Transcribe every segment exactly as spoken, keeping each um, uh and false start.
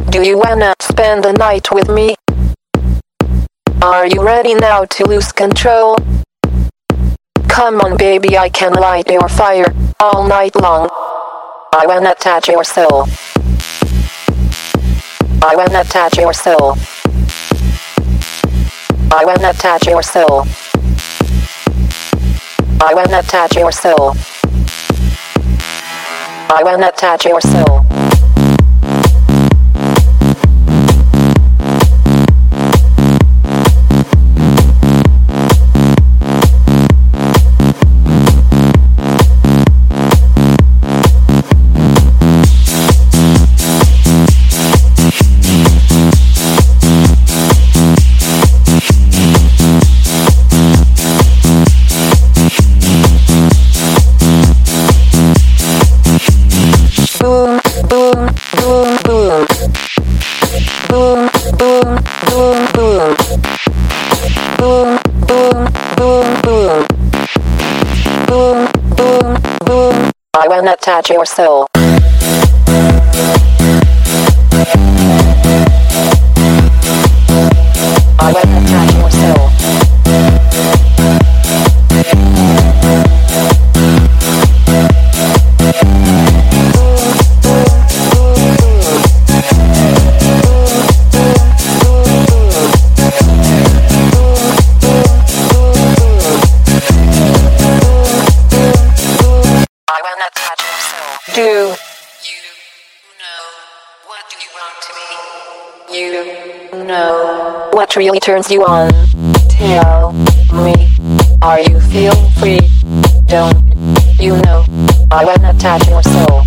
Do you wanna spend the night with me? Are you ready now to lose control? Come on baby, I can light your fire all night long. I wanna touch your soul. I wanna touch your soul. I wanna touch your soul. I wanna touch your soul. I wanna touch your soul. Boom, boom, boom, boom. Boom, boom, boom, boom. Boom, boom, boom, boom. Boom, boom, boom. I wanna touch your soul. I wanna touch your soul. Do you know what do you want to be? You know what really turns you on? Tell me, are you feeling free? Don't you know I wanna touch your soul?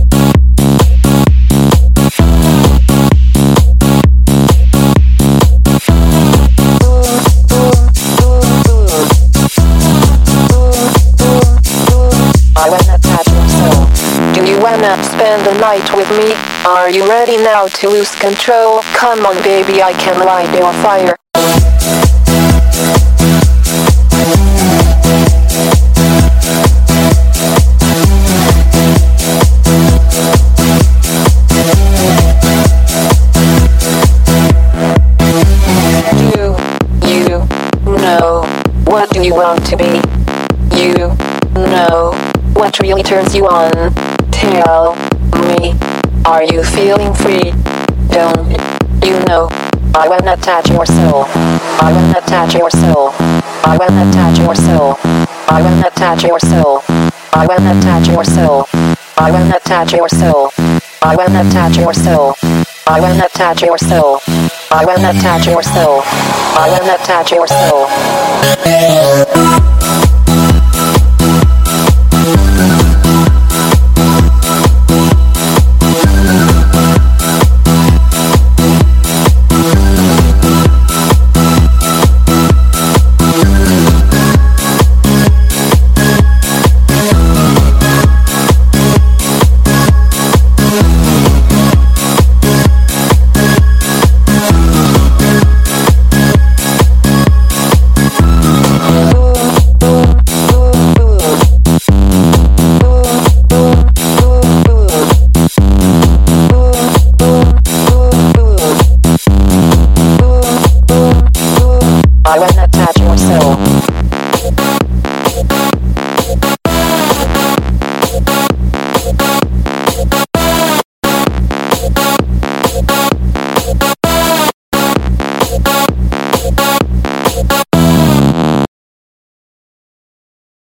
I wanna touch your soul. Do you wanna spend the night with me? Are you ready now to lose control? Come on baby, I can light your fire. Do you know what do you want to be? You know what really turns you on? Tell me, are you feeling free? Don't you know I wanna touch your soul? I wanna touch your soul. I wanna touch your soul. I wanna touch your soul. I wanna touch your soul. I wanna touch your soul. I wanna touch your soul. I wanna touch your soul. I wanna touch your soul. I wanna touch your soul. I wanna touch your soul.